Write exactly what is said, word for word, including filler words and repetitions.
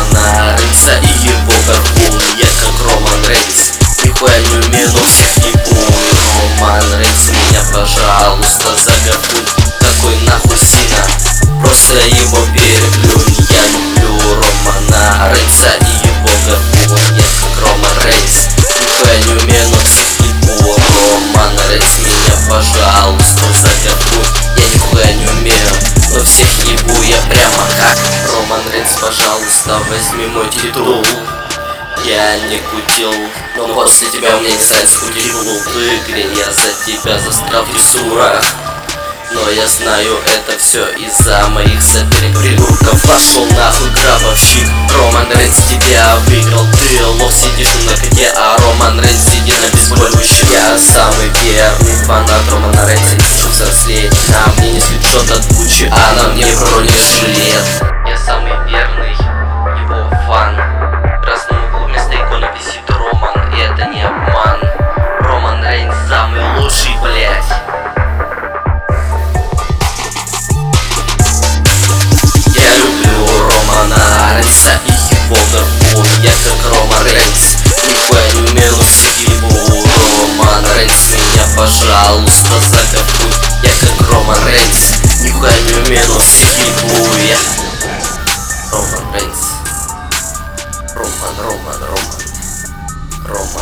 Романа Рейнса и его гарпун. Я как Роман Рейнс, нихуя не умею, но всех ебу. Роман Рейнс, меня, пожалуйста, за гарпун. Какой нахуй сина, просто его переплюнь. Я люблю Романа Рейнса и его гарпун. Я как Роман Рейнс, нихуя не умею, но всех ебу. Роман Рейнс, меня, пожалуйста, за гарпун. Я нихуя не умею, но всех ебу. Я прямо как Роман Рейнс, пожалуйста, возьми мой титул. Я не кутил, но после тебя мне не стать удивил. В игре я за тебя застрял в ресурах, но я знаю, это все из-за моих соперников придурков. Пошел нахуй, гробовщик. Роман Рейнс тебя выиграл. Ты лох, сидишь на коте, а Роман Рейнс сидит на бейсбольщик. Я самый верный фанат Романа Рейнса. Не хочу взрослеть, на мне не слечет от кучи, а на мне бронежилет. Я самый верный его фан. В красном углу вместо иконы висит Роман, и это не обман. Роман Рейнс самый лучший, блять. Я люблю Романа Рейнса и его гарпун. Я как Роман Рейнс, нихуя не умею, но всех ебу. Роман Рейнс, меня, пожалуйста, за гарпун. Я как Роман Рейнс, нихуя не умею, но всех ебу. Я Роман Рейнс. Роман, Роман, Роман, Роман.